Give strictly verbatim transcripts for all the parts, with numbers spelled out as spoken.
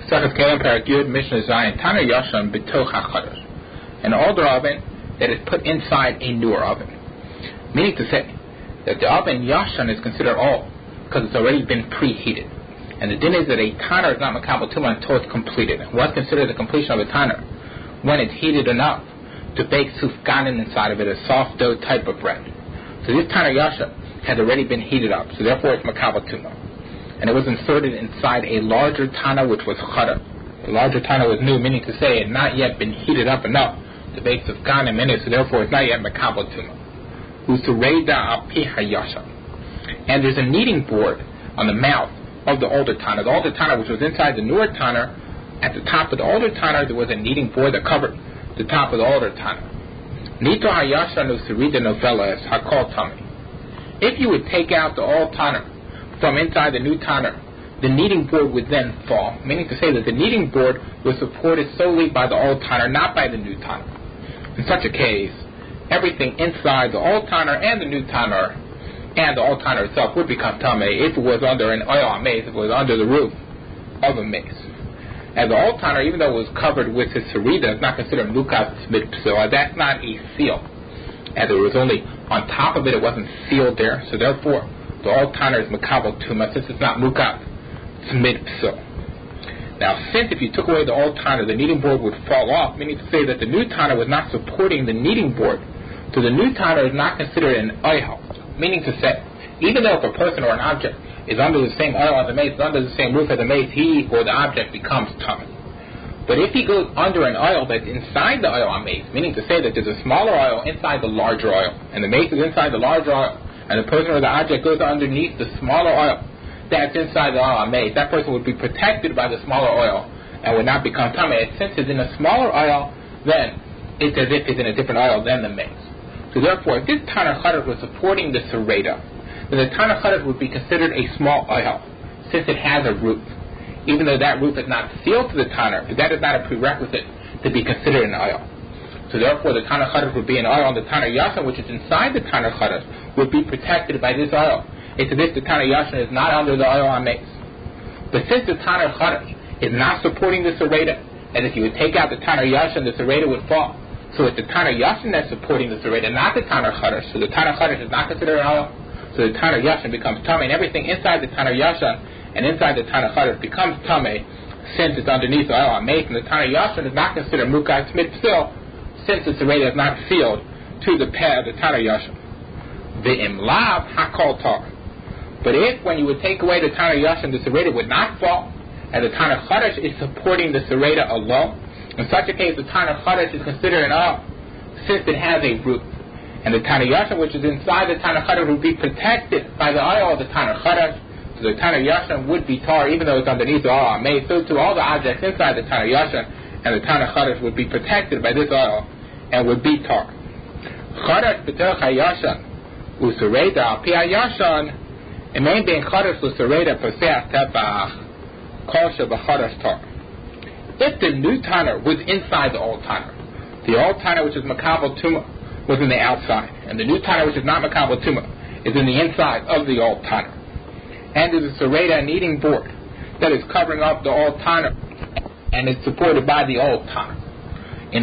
Second Kalim Paragud Mishnah Zion Tana Yashan B'toch HaChadash. An older oven that is put inside a newer oven. Meaning to say that the oven Yashan is considered old because it's already been preheated. And the din is that a Tana is not Makabel Tumah until it's completed. What's considered the completion of a Tana? When it's heated enough to bake sufganin inside of it, a soft dough type of bread. So this Tana Yashan had already been heated up, so therefore it's Makabel Tumah. And it was inserted inside a larger Tana which was Chada. The larger Tana was new, meaning to say it had not yet been heated up enough to bake sufganim in it, so therefore it's not yet Makabel Tumah. Usureda api hayashan. And there's a kneading board on the mouth of the older Tana. The older Tana, which was inside the newer Tana, at the top of the older Tana there was a kneading board that covered the top of the older Tana. Nito hayashan usurida novella is hakol tami. If you would take out the old Tana from inside the new Tana, the kneading board would then fall, meaning to say that the kneading board was supported solely by the old Tana, not by the new Tana. In such a case, everything inside the old Tana and the new Tana and the old Tana itself would become Tameh if it was under an oil maze, if it was under the roof of a maze. And the old Tana, even though it was covered with his sarida, is not considered Mukat Smid Psil. That's not a seal. As it was only on top of it, it wasn't sealed there, so therefore the old Tana is Makabel Tumah, since it's not Mukat Smid Psil. Now, since if you took away the old Tana, the kneading board would fall off, meaning to say that the new Tana was not supporting the kneading board, so the new Tana is not considered an oil. Meaning to say, even though if a person or an object is under the same oil as the mace, under the same roof as the mace, he or the object becomes tummy. But if he goes under an oil that's inside the oil on mace, meaning to say that there's a smaller oil inside the larger oil, and the mace is inside the larger oil, and the person or the object goes underneath the smaller oil that's inside the oil on mace, that person would be protected by the smaller oil and would not become tummy. Since it's in a smaller oil, then it's as if it's in a different oil than the mace. So therefore, if this Tana Chadash was supporting the Sereda, then the Tana Chadash would be considered a small oil, since it has a roof. Even though that roof is not sealed to the Tana, that is not a prerequisite to be considered an oil. So therefore, the Tana Chadash would be an oil, and the Tana Yashan, which is inside the Tana Chadash, would be protected by this oil. It's as if the Tana Yashan is not under the oil on mace. But since the Tana Chadash is not supporting the Sereda, and if you would take out the Tana Yashan, the Sereda would fall. So it's the Tana Yashan that's supporting the Sereda, not the Tana Chadash. So the Tana Chadash is not considered an oil. So the Tana Yashan becomes Tameh, and everything inside the Tana Yashan and inside the Tana Chadash becomes Tameh, since it's underneath the oil on mace. And the Tana Yashan is not considered Mukat Smid Psil, since the Sereda is not sealed to the pair of the Tana Yashan. The Imlav Hakol Tar. But if, when you would take away the Tana Yashan, the Sereda would not fall, and the Tana Chadash is supporting the Sereda alone, in such a case, the Tana Chadash is considered an oil, since it has a roof. And the Tana Yashan, which is inside the Tana Chadash, would be protected by the oil of the Tana Chadash. So the Tana Yashan would be tar, even though it's underneath the oil on mace. So to all the objects inside the Tana Yashan and the Tana Chadash would be protected by this oil and would be tar. Chadash b'derech hayashan usureda al pi hayashan emein bein chadash usureda paseh tefach kol shebachadash tar. If the new Tana was inside the old Tana, the old Tana, which is Makabel Tumah, was in the outside, and the new Tana, which is not Makabel Tumah, is in the inside of the old Tana. And there's a Sereda kneading board that is covering up the old Tana, and is supported by the old Tana. If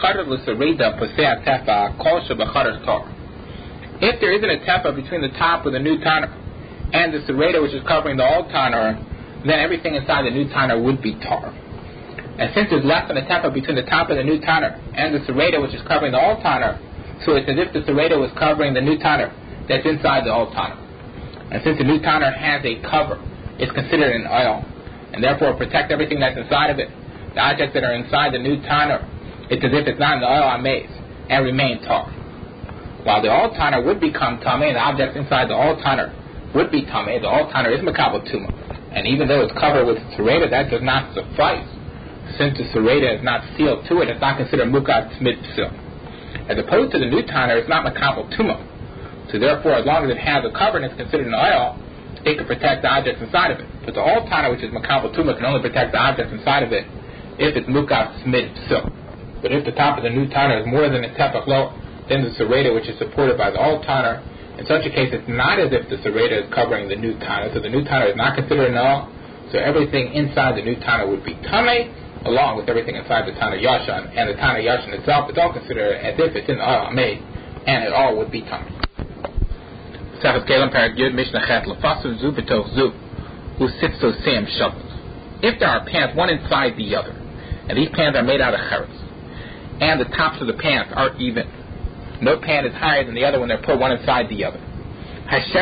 there isn't a tefa between the top of the new Tana and the Sereda, which is covering the old Tana, then everything inside the new Tana would be tar. And since there's less than a tefa between the top of the new Tana and the Sereda, which is covering the old Tana, so it's as if the Sereda was covering the new Tana that's inside the old Tana. And since the new Tana has a cover, it's considered an oil, and therefore protect everything that's inside of it. The objects that are inside the new Tana, it's as if it's not in the oil on mace, and remain tar. While the old Tana would become Tameh, and the objects inside the old Tana would be Tameh, the old Tana is Makabel Tumah. And even though it's covered with Sereda, that does not suffice. Since the Sereda is not sealed to it, it's not considered Mukat Smid Psil. As opposed to the new Tana, it's not Makabel Tumah. So therefore, as long as it has a cover and it's considered an oil, it can protect the objects inside of it. But the old Tana, which is Makabel Tumah, can only protect the objects inside of it if it's Mukat Smid Psil. But if the top of the new Tana is more than a tefach lower than the Sereda, which is supported by the old Tana, in such a case, it's not as if the Sereda is covering the new Tana. So the new Tana is not considered an oil. So everything inside the new Tana would be Tameh, along with everything inside the Tana Yashan, and the Tana Yashan itself is all considered as if it's in the Ameh, and it all would be Tameh. If there are pans one inside the other, and these pans are made out of cheres, and the tops of the pans are even, no pan is higher than the other when they're put one inside the other. If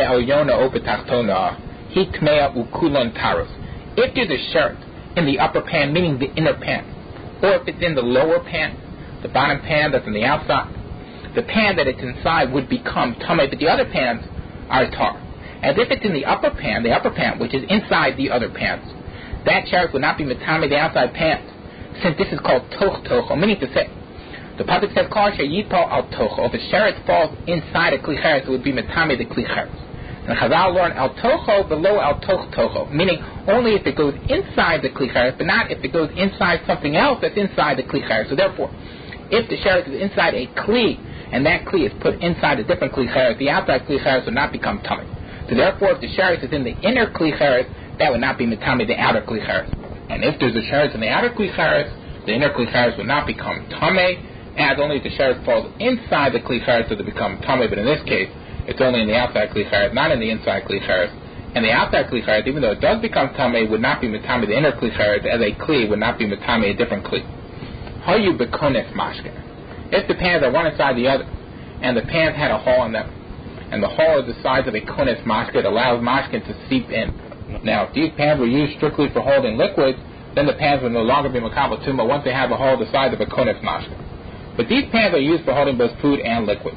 there's a sheret in the upper pan, meaning the inner pan, or if it's in the lower pan, the bottom pan that's on the outside, the pan that it's inside would become tameh, but the other pans are tar. As if it's in the upper pan, the upper pan, which is inside the other pans, that sheret would not be metameh the outside pans, since this is called toch tocho, meaning to say, the pasuk says, Kol asher yipol al tocho, if a sheret falls inside a kli cheres, it would be metameh the kli cheres. And Chazal learn al tocho below al toch tocho, meaning only if it goes inside the kli cheres, but not if it goes inside something else that's inside the kli cheres. So therefore, if the sheret is inside a kli, and that kli is put inside a different kli cheres, the outside kli cheres would not become tameh. So therefore, if the sheret is in the inner kli cheres, that would not be metameh the outer kli cheres. And if there's a sheret in the outer kli cheres, the inner kli cheres would not become tameh, as only if the sheret falls inside the kli cheres does it become tameh. But in this case, it's only in the outside kli cheres, not in the inside kli cheres. And the outside kli cheres, even though it does become tameh, would not be metameh the inner kli cheres, as a kli would not be metameh a different kli. How you bekones mashke? If the pans are one inside the other, and the pans had a hole in them, and the hole is the size of a kones mashke, it allows mashke to seep in. Now, if these pans were used strictly for holding liquids, then the pans would no longer be makabel tumah once they have a hole the size of a kones mashke. But these pans are used for holding both food and liquid.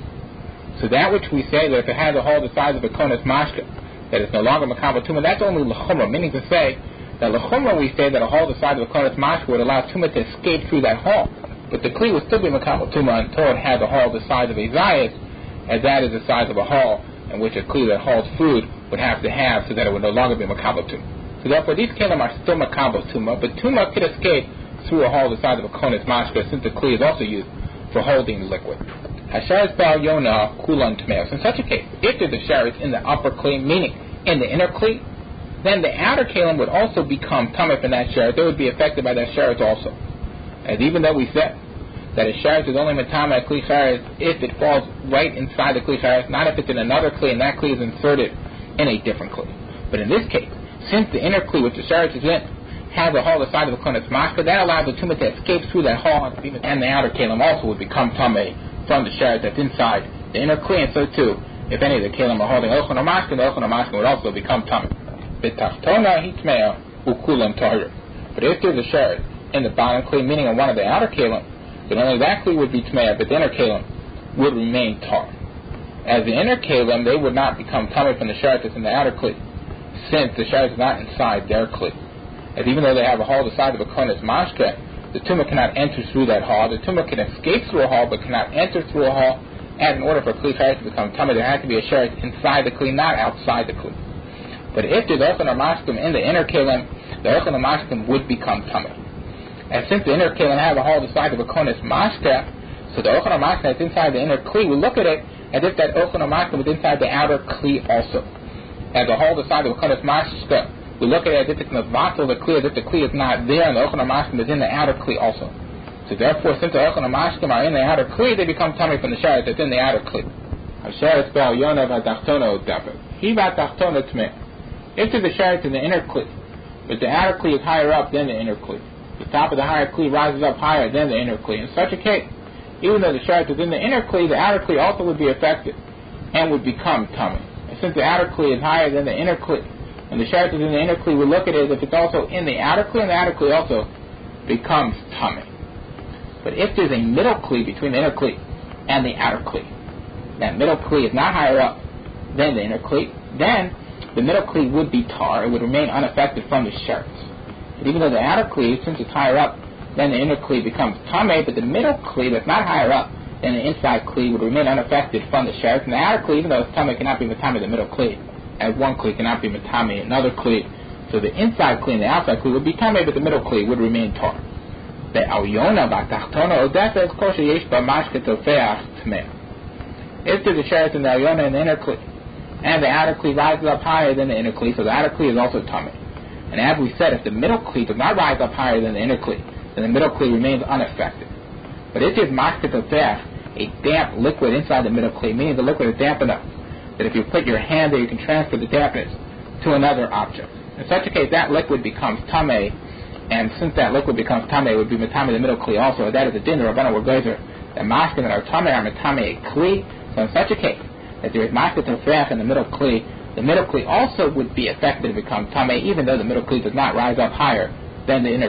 So that which we say that if it has a hole the size of a kones mashke, that it's no longer makabel tumah, that's only l'chumrah, meaning to say that l'chumrah we say that a hole the size of a kones mashke would allow tumah to escape through that hole. But the kli would still be makabel tumah until it had a hole the size of a zayis, as that is the size of a hole in which a kli that holds food would have to have, so that it would no longer be makabel tumah. So therefore, these kelim are still makabel tumah, but tumah could escape through a hole the size of a kones mashke, since the kli is also used for holding liquid. Hasharis bal yona kulan tmeos. In such a case, if there's a sheretz in the upper kli, meaning in the inner kli, then the outer kelim would also become tameh from that sheretz. They would be affected by that sheretz also. As even though we said that a sheretz is only metameh kli cheres if it falls right inside the kli cheres, not if it's in another kli and that kli is inserted in a different kli. But in this case, since the inner kli which the sheretz is in has a hole the size of a kones mashke, that allows the tumah to escape through that hole, and the outer kelim also would become tameh from the sheretz that's inside the inner kli, and so too, if any of the kelim are holding ochon or mashke, the ochon or mashke would also become tameh. B'tachtona hitmea ukulam tahir. But if there's a sheretz in the bottom kli, meaning in one of the outer kelim, then only that kli would be tmeah, but the inner kelim would remain tar. As the inner kelim, they would not become tameh from the sheretz that's in the outer kli, since the sheretz is not inside their kli. As even though they have a hole the size of a kones mashke, the tumah cannot enter through that hole. The tumah can escape through a hole, but cannot enter through a hole. And in order for a kli sheretz to become tameh, there has to be a sheretz inside the kli, not outside the kli. But if there's ochon or mashkim in the inner kelim, the ochon or mashkim would become tameh. And since the inner kelim have a hole the size of a kones mashke, so the ochon or mashke that's inside the inner kli, we look at it as if that ochon or mashke was inside the outer kli also. As a hole the size of a kones mashke, we look at it as if it's mevatel the kli, as if the kli is not there, and the ochon or mashkim is in the outer kli also. So therefore, since the ochon or mashkim are in the outer kli, they become tameh from the sheretz that's in the outer kli. Hasheretz bal yona v'atachtona udavet. He v'atachtona tmeh. If there's a sheretz in the inner kli, but the outer kli is higher up than the inner kli, the top of the higher kli rises up higher than the inner kli. In such a case, even though the sheretz is in the inner kli, the outer kli also would be affected and would become tameh. And since the outer kli is higher than the inner kli, and the sheretz is in the inner kli, we look at it as if it's also in the outer kli, and the outer kli also becomes tameh. But if there's a middle kli between the inner kli and the outer kli, that middle kli is not higher up than the inner kli, then the middle kli would be tar. It would remain unaffected from the sheretz. But even though the outer kli, since it's higher up, then the inner kli becomes tameh, but the middle kli that's not higher up than the inside kli would remain unaffected from the sheretz. And the outer kli, even though it's tameh, cannot be tameh the middle kli, as one kli cannot be tameh another kli. So the inside kli and the outside kli would be tameh, but the middle kli would remain tar. The alyona b'tachtona odessa is kosher yesh b'mashke tofeach tmeh. If there's a sheretz in the alyona and the inner kli, and the outer kli rises up higher than the inner kli, so the outer kli is also tameh. And as we said, if the middle kli does not rise up higher than the inner kli, then the middle kli remains unaffected. But if there's mashke tofech, a damp liquid inside the middle kli, meaning the liquid is damp enough that if you put your hand there, you can transfer the dampness to another object. In such a case, that liquid becomes tameh, and since that liquid becomes tameh, it would be metame the middle kli also. That is the din, the Rabbanu were geyser, that mashke that are tameh are metame a kli. So in such a case, that there is mashke tofech in the middle kli, the middle kli also would be affected to become tameh, even though the middle kli does not rise up higher than the inner